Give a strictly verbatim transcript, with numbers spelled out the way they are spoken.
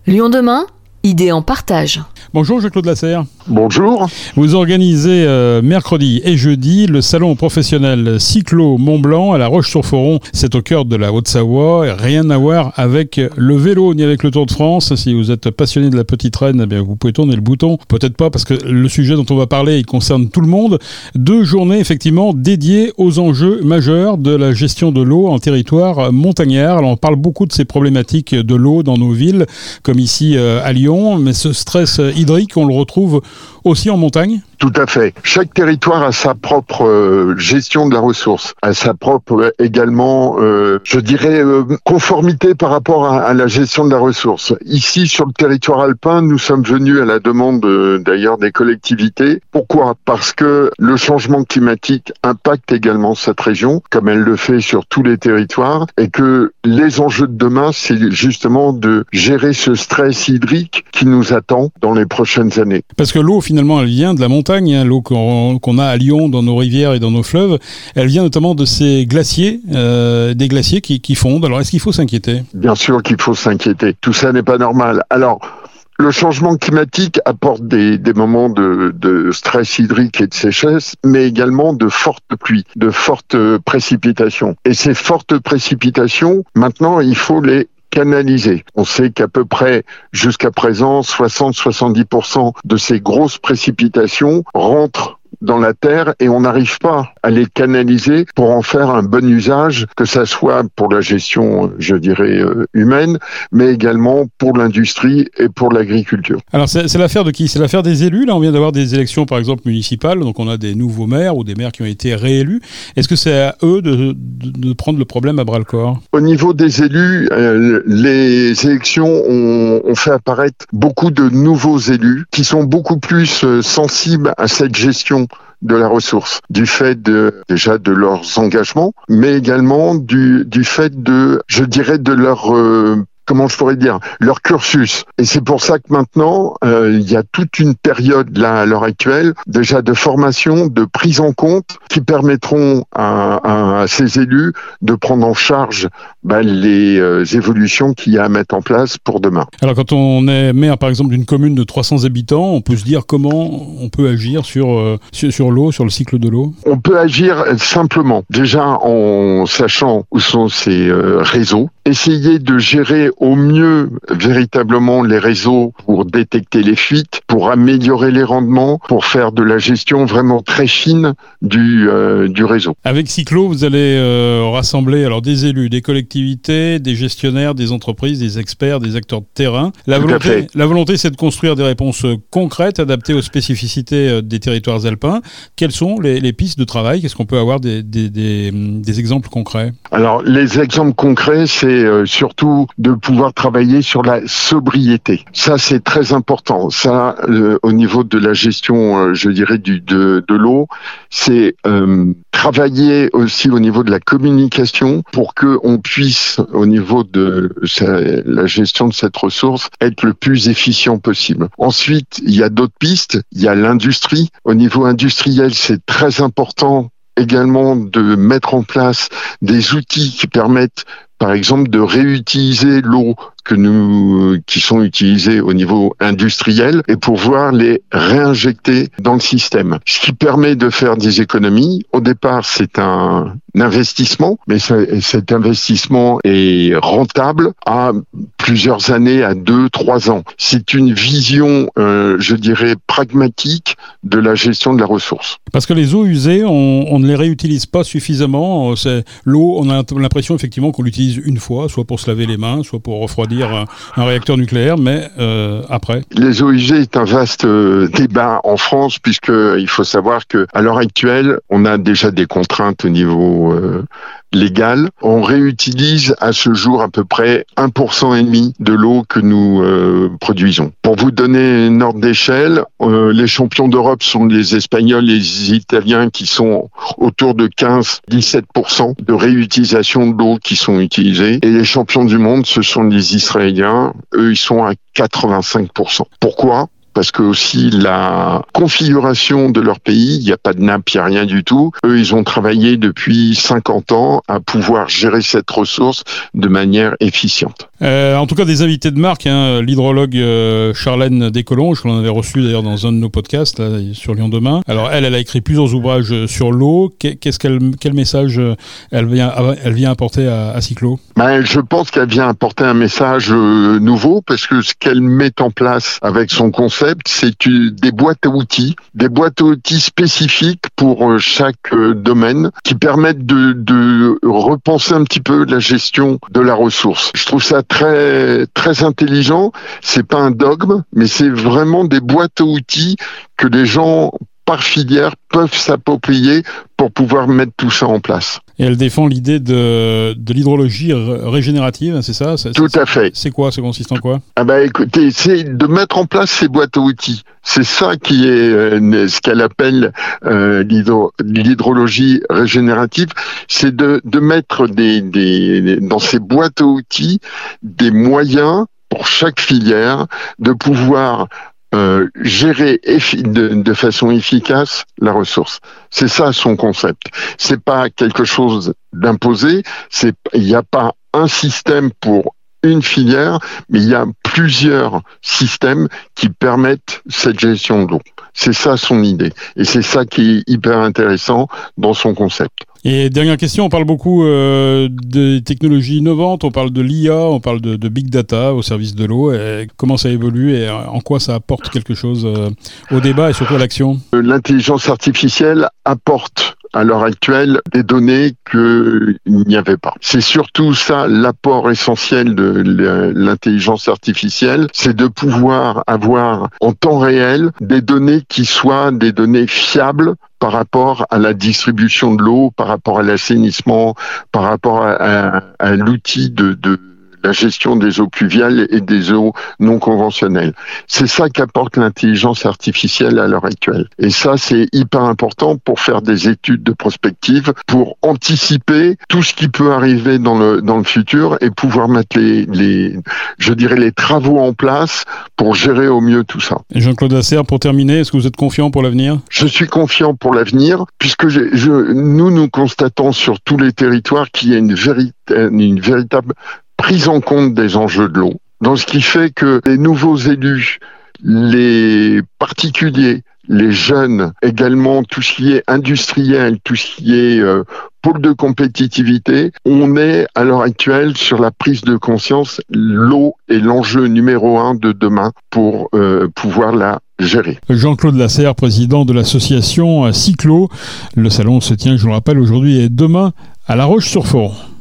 Lyon demain, idées en partage. Bonjour Jean-Claude Lasserre. Bonjour. Vous organisez euh, mercredi et jeudi le salon professionnel Cyclo Mont-Blanc à La Roche-sur-Foron. C'est au cœur de la Haute-Savoie. Rien à voir avec le vélo ni avec le Tour de France. Si vous êtes passionné de la petite reine, eh bien, vous pouvez tourner le bouton. Peut-être pas parce que le sujet dont on va parler, il concerne tout le monde. Deux journées effectivement dédiées aux enjeux majeurs de la gestion de l'eau en territoire montagnard. Alors, on parle beaucoup de ces problématiques de l'eau dans nos villes, comme ici euh, à Lyon. Mais ce stress hydrique, on le retrouve aussi en montagne ? Tout à fait. Chaque territoire a sa propre euh, gestion de la ressource, a sa propre euh, également, euh, je dirais, euh, conformité par rapport à, à la gestion de la ressource. Ici, sur le territoire alpin, nous sommes venus à la demande euh, d'ailleurs des collectivités. Pourquoi ? Parce que le changement climatique impacte également cette région, comme elle le fait sur tous les territoires, et que les enjeux de demain, c'est justement de gérer ce stress hydrique qui nous attend dans les prochaines années. Parce que l'eau, finalement, elle vient de la montagne. L'eau qu'on, qu'on a à Lyon, dans nos rivières et dans nos fleuves, elle vient notamment de ces glaciers, euh, des glaciers qui, qui fondent. Alors, est-ce qu'il faut s'inquiéter ? Bien sûr qu'il faut s'inquiéter. Tout ça n'est pas normal. Alors, le changement climatique apporte des, des moments de, de stress hydrique et de sécheresse, mais également de fortes pluies, de fortes précipitations. Et ces fortes précipitations, maintenant, il faut les canalisé. On sait qu'à peu près, jusqu'à présent, soixante à soixante-dix pour cent de ces grosses précipitations rentrent dans la terre et on n'arrive pas à les canaliser pour en faire un bon usage, que ça soit pour la gestion, je dirais, humaine, mais également pour l'industrie et pour l'agriculture. Alors c'est, c'est l'affaire de qui ? C'est l'affaire des élus. Là, on vient d'avoir des élections, par exemple, municipales, donc on a des nouveaux maires ou des maires qui ont été réélus. Est-ce que c'est à eux de, de, de prendre le problème à bras-le-corps ? Au niveau des élus, euh, les élections ont, ont fait apparaître beaucoup de nouveaux élus qui sont beaucoup plus euh, sensibles à cette gestion de la ressource, du fait de, déjà de leurs engagements, mais également du, du fait de, je dirais, de leur, euh, comment je pourrais dire, leur cursus. Et c'est pour ça que maintenant, euh, il y a toute une période, là, à l'heure actuelle, déjà de formation, de prise en compte, qui permettront à, à, à ces élus de prendre en charge ben, les euh, évolutions qu'il y a à mettre en place pour demain. Alors quand on est maire, par exemple, d'une commune de trois cents habitants, on peut se dire comment on peut agir sur, euh, sur, sur l'eau, sur le cycle de l'eau ? On peut agir simplement, déjà en sachant où sont ces euh, réseaux, essayer de gérer au mieux véritablement les réseaux pour détecter les fuites, pour améliorer les rendements, pour faire de la gestion vraiment très fine du, euh, du réseau. Avec Cyclo, vous allez euh, rassembler alors des élus, des collectivités, des gestionnaires, des entreprises, des experts, des acteurs de terrain. La Tout volonté, à fait. la volonté, c'est de construire des réponses concrètes, adaptées aux spécificités des territoires alpins. Quelles sont les, les pistes de travail ? Qu'est-ce qu'on peut avoir des, des, des, des exemples concrets ? Alors, les exemples concrets, c'est euh, surtout de pouvoir travailler sur la sobriété. Ça, c'est très important. Ça, euh, au niveau de la gestion, euh, je dirais, du, de, de l'eau, c'est euh, travailler aussi au niveau de la communication pour que on puisse, au niveau de la gestion de cette ressource, être le plus efficient possible. Ensuite, il y a d'autres pistes. Il y a l'industrie. Au niveau industriel, c'est très important également de mettre en place des outils qui permettent, par exemple, de réutiliser l'eau que nous, qui sont utilisées au niveau industriel et pouvoir les réinjecter dans le système. Ce qui permet de faire des économies. Au départ, c'est un investissement, mais cet investissement est rentable à plusieurs années, à deux, trois ans. C'est une vision, euh, je dirais, pragmatique de la gestion de la ressource. Parce que les eaux usées, on, on ne les réutilise pas suffisamment. C'est, l'eau, on a l'impression effectivement qu'on l'utilise une fois, soit pour se laver les mains, soit pour refroidir un, un réacteur nucléaire, mais euh, après. Les eaux usées est un vaste euh, débat en France, puisque il faut savoir que à l'heure actuelle, on a déjà des contraintes au niveau euh, légal. On réutilise à ce jour à peu près un pour cent et demi de l'eau que nous euh, produisons. Pour vous donner une ordre d'échelle, euh, les champions d'Europe sont les Espagnols et les Italiens qui sont autour de quinze à dix-sept pour cent de réutilisation de l'eau qui sont utilisées. Et les champions du monde, ce sont les Israéliens. Eux, ils sont à quatre-vingt-cinq pour cent. Pourquoi ? Parce que aussi la configuration de leur pays, il n'y a pas de nappe, il n'y a rien du tout. Eux, ils ont travaillé depuis cinquante ans à pouvoir gérer cette ressource de manière efficiente. Euh, en tout cas, des invités de marque, hein, l'hydrologue euh, Charlène Descolonges, qu'on avait reçu d'ailleurs dans un de nos podcasts là, sur Lyon Demain. Alors elle, elle a écrit plusieurs ouvrages sur l'eau. Qu'est-ce qu'elle, quel message elle vient, elle vient apporter à, à Cyclo ? Ben, je pense qu'elle vient apporter un message euh, nouveau, parce que ce qu'elle met en place avec son concept, c'est une, des boîtes à outils, des boîtes à outils spécifiques pour euh, chaque euh, domaine, qui permettent de, de repenser un petit peu la gestion de la ressource. Je trouve ça très très intelligent. C'est pas un dogme, mais c'est vraiment des boîtes à outils que les gens par filière peuvent s'approprier pour pouvoir mettre tout ça en place. Et elle défend l'idée de, de l'hydrologie régénérative, c'est ça ? c'est, Tout c'est, à fait. C'est quoi ? Ça consiste en quoi ? Ah bah écoutez, c'est de mettre en place ces boîtes à outils. C'est ça qui est euh, ce qu'elle appelle euh, l'hydro, l'hydrologie régénérative, c'est de, de mettre des, des, dans ces boîtes à outils des moyens pour chaque filière de pouvoir Euh, gérer effi- de, de façon efficace la ressource. C'est ça son concept. C'est pas quelque chose d'imposé. C'est, il n'y a pas un système pour une filière, mais il y a plusieurs systèmes qui permettent cette gestion de l'eau. C'est ça son idée. Et c'est ça qui est hyper intéressant dans son concept. Et dernière question, on parle beaucoup euh, des technologies innovantes, on parle de l'I A, on parle de, de Big Data au service de l'eau. Et comment ça évolue et en quoi ça apporte quelque chose euh, au débat et surtout à l'action ? L'intelligence artificielle apporte à l'heure actuelle des données qu'il n'y avait pas. C'est surtout ça l'apport essentiel de l'intelligence artificielle, c'est de pouvoir avoir en temps réel des données qui soient des données fiables par rapport à la distribution de l'eau, par rapport à l'assainissement, par rapport à, à, à l'outil de, de la gestion des eaux pluviales et des eaux non conventionnelles. C'est ça qu'apporte l'intelligence artificielle à l'heure actuelle. Et ça, c'est hyper important pour faire des études de prospective, pour anticiper tout ce qui peut arriver dans le dans le futur et pouvoir mettre les les je dirais les travaux en place pour gérer au mieux tout ça. Et Jean-Claude Lasserre, pour terminer, est-ce que vous êtes confiant pour l'avenir ? Je suis confiant pour l'avenir, puisque je, je, nous nous constatons sur tous les territoires qu'il y a une, véri- une véritable prise en compte des enjeux de l'eau. Donc, ce qui fait que les nouveaux élus, les particuliers, les jeunes, également tout ce qui est industriel, tout ce qui est euh, pôle de compétitivité, on est à l'heure actuelle sur la prise de conscience. L'eau est l'enjeu numéro un de demain pour euh, pouvoir la gérer. Jean-Claude Lasserre, président de l'association Cyclo. Le salon se tient, je vous le rappelle, aujourd'hui et demain à La Roche-sur-Foron.